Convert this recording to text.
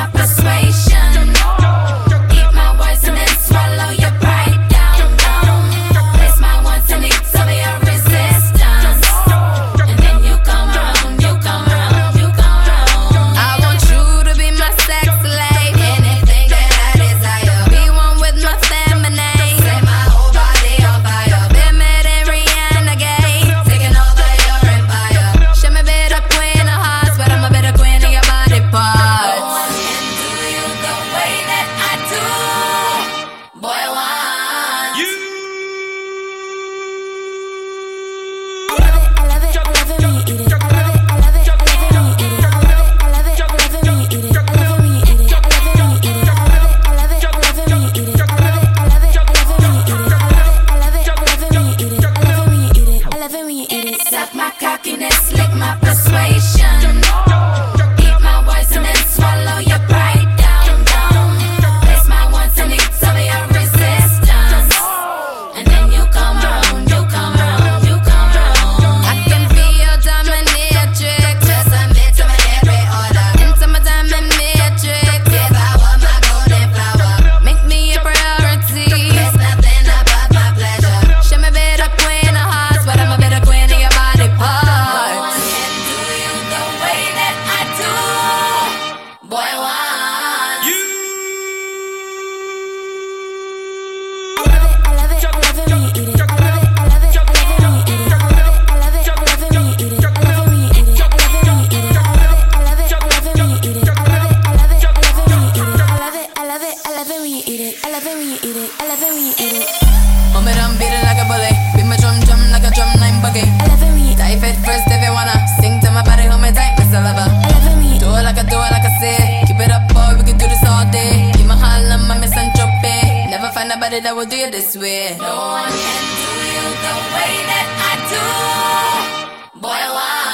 my persuasion. Eat my words and then swallow your pride down. Place my wants and needs over your resistance. And then you come around, you come around, you come around. I want you to be my sex slave. Anything that I desire. Be one with my feminine. Set my whole body on fire. Been mad and Rihanna gay. Taking over your empire. Show me better queen of hearts, but I'm a better queen of your body parts. No one can do you the way that I do. Boy, want you. I love it when you eat it. I love it, I love it, I love it when you eat it. I love it, I love it, I love it when you eat it. I love it when you eat it. I love it when you eat it. I love it, I love it, I love it when you eat it. I love it, I love it, I love it when you eat it. I love it, I love it, I love it when you eat it. I love it when you eat it. I love it when you eat it. Suck my cockiness, lick my persuasion. Eat my words and then swallow your pride down. Place my wants and needs over your resistance. And then you come around, you come around, you come around. I can be your dominatrix. Just submit to my every order. Into my diamond matrix. Devour my golden flower. Make me a priority. There's nothing above my pleasure. Show me better queen of hearts, but I'm a better queen of your body parts. No one can do you the way that I do. Boy, want you. I love it, I love it when you eat it. I love it, I love it, I love it when you eat it. I love it, I love it, I love it when you eat it. I love it when you eat it. I love it when you eat it. I love it, I love it, I love it when you eat it. I love it, I love it, I love it when you eat it. I love it, I love it, I love it when you eat it. I love it when you eat it. I love it when you eat it. Mom it beat it like a bully. Beat my drum drum like a drum line buggy. I love it when you eat it. Dive it first if you wanna. Sing to my body, hold me tight, Mr. Lover. I love it when you eat it. Do it like I said. Keep it up, boy, we can do this all day. Give my Harlem, my Miss Entropy. Never find nobody that will do it this way. No one can do you the way that I do. Boy, why?